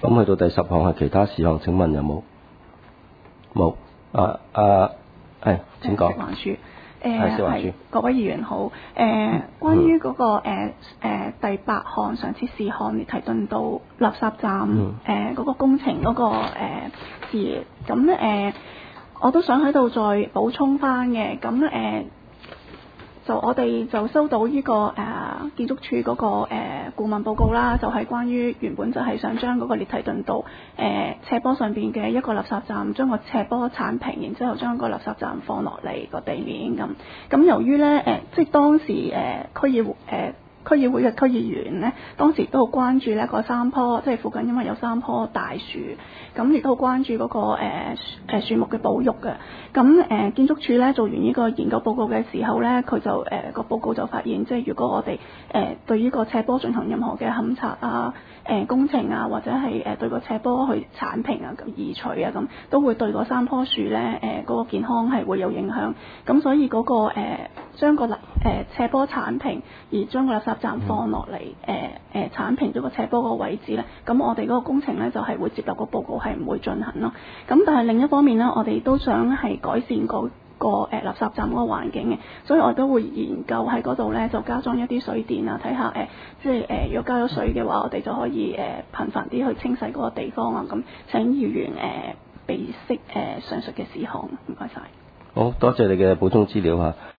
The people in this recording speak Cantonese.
咁去到第10項係其他事項，請問有冇？冇。係請講。 食環署。 係食環署。 各位議員好。關於嗰個第8項上次事項列提頓道垃圾站嗰個工程嗰個事宜，咁我都想喺度再補充翻嘅。咁就我哋就收到呢個建築署嗰個顧問報告啦，就係關於原本就係想將嗰個列提頓道斜坡上邊嘅一個垃圾站，將個斜坡剷平，然之後將個垃圾站放落嚟個地面咁。咁由於咧即係當時區議會嘅區議員呢，當時都好關注呢個3棵，即係附近因為有3棵大樹，咁亦都好關注嗰個樹木嘅保育嘅。咁建築署呢做完呢個研究報告嘅時候呢，佢就個報告就發現，即係如果我哋對呢個斜坡進行任何嘅勘察啊、工程啊，或者係對個斜坡去剷平啊、移除啊咁，都會對嗰3棵樹呢嗰個健康係會有影響。咁所以嗰個將個斜坡剷平，而將個垃圾站放落嚟，剷平咗個斜坡個位置咧，咁我哋嗰個工程咧就係會接納個報告，係唔會進行咯。咁但係另一方面咧，我哋都想係改善個垃圾站嗰個環境嘅，所以我都會研究喺嗰度咧就加裝一啲水電啊，睇下即係如果加咗水嘅話，我哋就可以頻繁啲去清洗嗰個地方啊。咁請議員備悉上述嘅事項，唔該晒。 好多謝你嘅補充資料嚇。